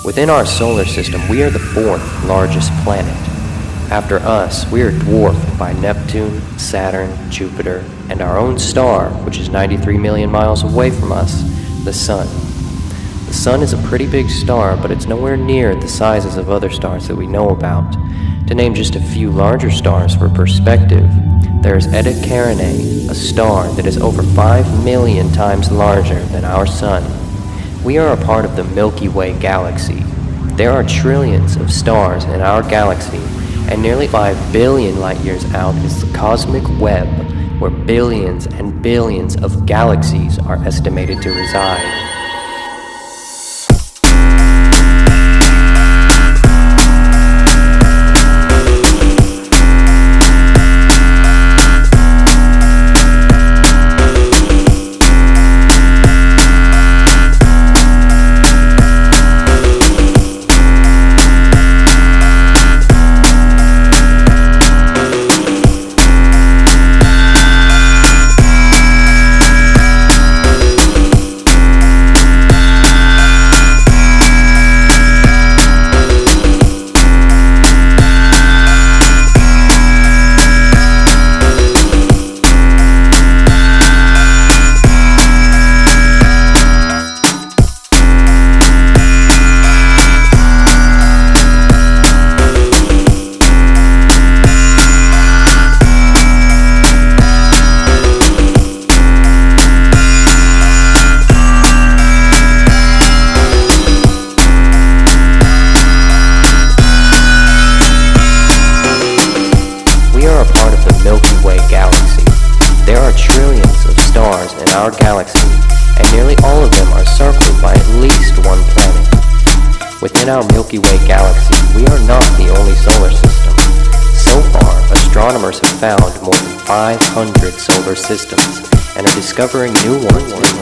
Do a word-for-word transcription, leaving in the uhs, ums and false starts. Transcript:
Within our solar system, we are the fourth largest planet. After us, we are dwarfed by Neptune, Saturn, Jupiter, and our own star, which is ninety-three million miles away from us, the Sun. The Sun is a pretty big star, but it's nowhere near the sizes of other stars that we know about. To name just a few larger stars for perspective, there is Eta Carinae, a star that is over five million times larger than our Sun. We are a part of the Milky Way galaxy. There are trillions of stars in our galaxy, and nearly five billion light years out is the cosmic web, where billions and billions of galaxies are estimated to reside. Our galaxy, and nearly all of them are circled by at least one planet. Within our Milky Way galaxy, we are not the only solar system. So far, astronomers have found more than five hundred solar systems and are discovering new ones.